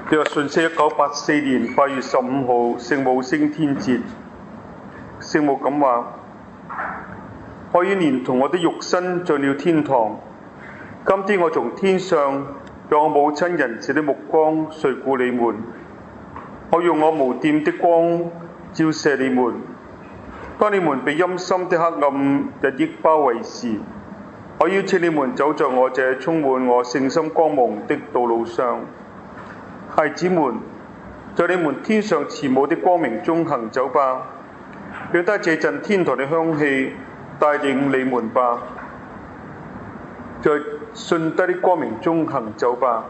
今日順息1984年8月15號聖母升天節，聖母咁話：我已連同我的肉身進了天堂。今天我從天上讓我母親仁慈的目光垂顧你們，我用我無玷的光照射你們。當你們被陰森的黑暗日益包圍時，我邀請你們走在我這充滿我聖心光芒的道路上。孩子們，在你們天上慈母的光明中行走吧，讓他這陣天堂的香氣帶領你們吧。在信德的光明中行走吧。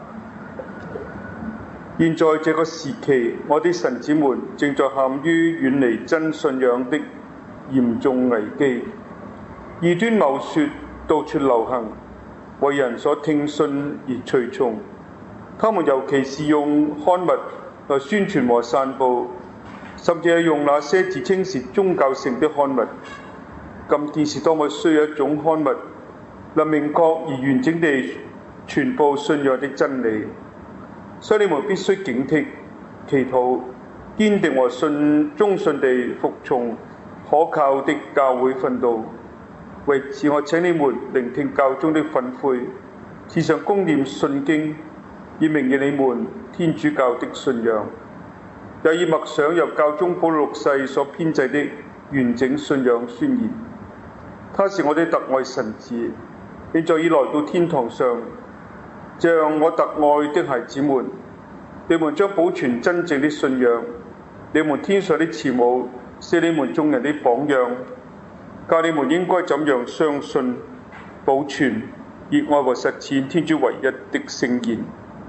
現在這個時期，我的神子們正在陷於遠離真信仰的嚴重危機，異端謬說到處流行，為人所聽信而隨從。他們尤其是用刊物來宣傳和散佈，甚至係用那些自稱是宗教性的刊物。今天是多麼需要一種刊物，能明確而完整地傳播信仰的真理。所以你們必須警惕、祈禱、堅定和忠信地服從可靠的教會訓導。為此，我請你們聆聽教宗的訓誨，時常恭念信經，以明認你們天主教的信仰，也以默想由教宗保祿6世所編製的完整信仰宣言。他是我的特愛神子，現在已來到天堂上。這樣，我特愛的孩子們，你們將保存真正的信仰。你們天上的慈母是你們眾人的榜樣，教你們應該怎樣相信、保存、熱愛和實踐天主唯一的聖言。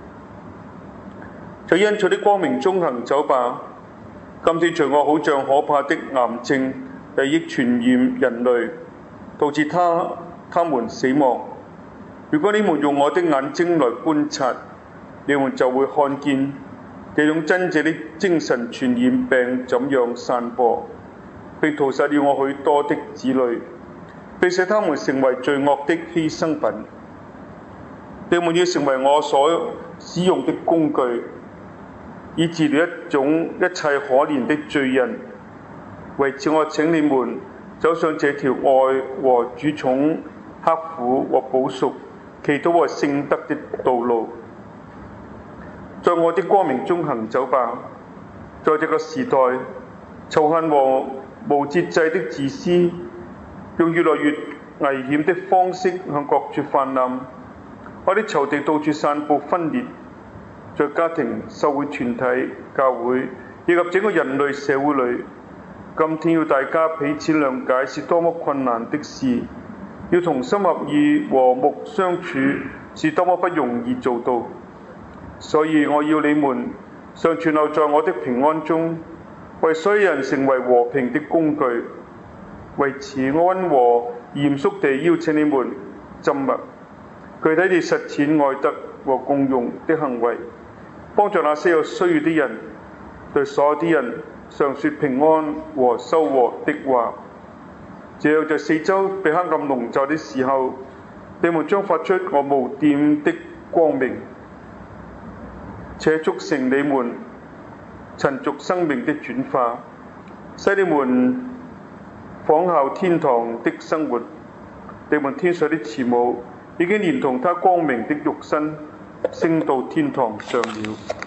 在恩寵的光明中行走吧。今天罪惡好像可怕的癌症，日益傳染人類，導致他們死亡。如果你們用我的眼睛來觀察，你們就會看見這種真正的精神傳染病怎樣散播，並屠殺了我許多的子女，並使他們成為罪惡的犧牲品。你們要成為我所使用的工具，以治療一切可憐的罪人。為此，我請你們走上這條愛和主寵、刻苦和補贖、祈禱和聖德的道路，在我的光明中行走吧。在這個時代，仇恨和無節制的自私，用越來越危險的方式向各處氾濫。我的仇敵到處散佈分裂，在家庭、社會團體、教會以及整個人類社會裏，今天要大家彼此諒解是多麼困難的事，要同心合意、和睦相處是多麼不容易做到。所以我要你們常存留在我的平安中，為所有人成為和平的工具。為此，我溫和嚴肅地邀請你們浸默，具體地實踐愛德和共融的行為，幫助那些有需要的人，對所有的人常說平安和修和的話。這樣在四周被黑暗籠罩的時候，你們將發出我無玷的光明，且促成你們塵俗生命的轉化，使你們仿效天堂的生活。你們天上的慈母已經連同他光明的肉身升到天堂上了。